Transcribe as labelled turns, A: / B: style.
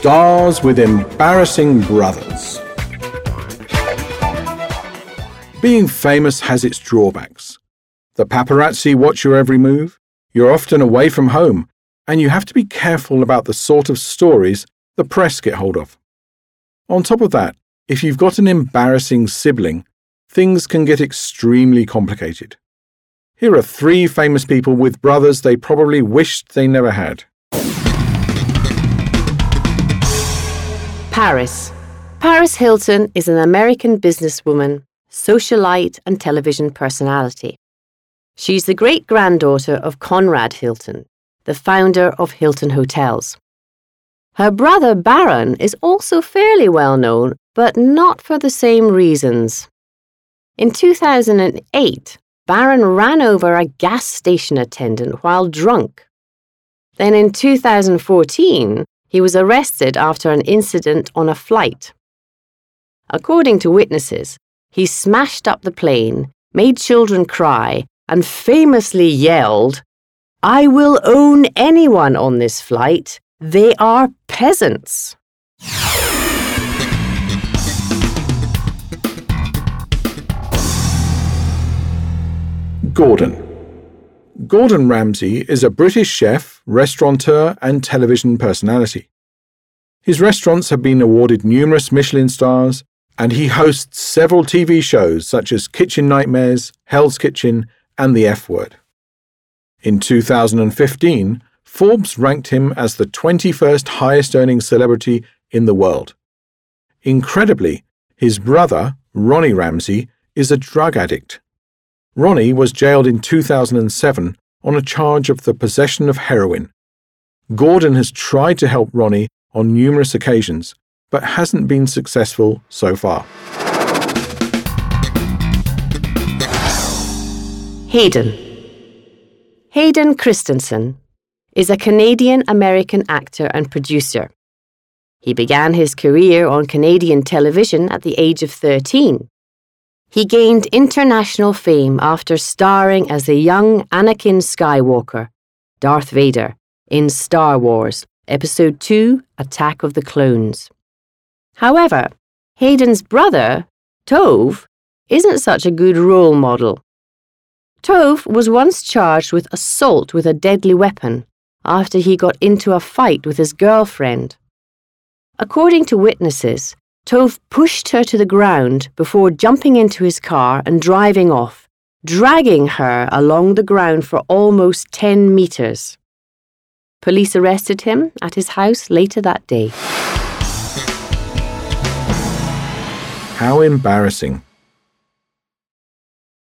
A: Stars with embarrassing brothers. Being famous has its drawbacks. The paparazzi watch your every move, you're often away from home, and you have to be careful about the sort of stories the press get hold of. On top of that, if you've got an embarrassing sibling, things can get extremely complicated. Here are 3 famous people with brothers they probably wished they never had.
B: Paris. Paris Hilton is an American businesswoman, socialite and television personality. She's the great-granddaughter of Conrad Hilton, the founder of Hilton Hotels. Her brother Baron is also fairly well known, but not for the same reasons. In 2008, Baron ran over a gas station attendant while drunk. Then in 2014, he was arrested after an incident on a flight. According to witnesses, he smashed up the plane, made children cry, and famously yelled, "I will own anyone on this flight. They are peasants."
A: Gordon Ramsay is a British chef, restaurateur and television personality. His restaurants have been awarded numerous Michelin stars, and he hosts several TV shows such as Kitchen Nightmares, Hell's Kitchen and The F Word. In 2015, Forbes ranked him as the 21st highest-earning celebrity in the world. Incredibly, his brother, Ronnie Ramsay, is a drug addict. Ronnie was jailed in 2007 on a charge of the possession of heroin. Gordon has tried to help Ronnie on numerous occasions, but hasn't been successful so far.
B: Hayden Christensen is a Canadian-American actor and producer. He began his career on Canadian television at the age of 13. He gained international fame after starring as the young Anakin Skywalker, Darth Vader, in Star Wars, Episode 2, Attack of the Clones. However, Hayden's brother, Tove, isn't such a good role model. Tove was once charged with assault with a deadly weapon after he got into a fight with his girlfriend. According to witnesses, Tove pushed her to the ground before jumping into his car and driving off, dragging her along the ground for almost 10 meters. Police arrested him at his house later that day.
A: How embarrassing.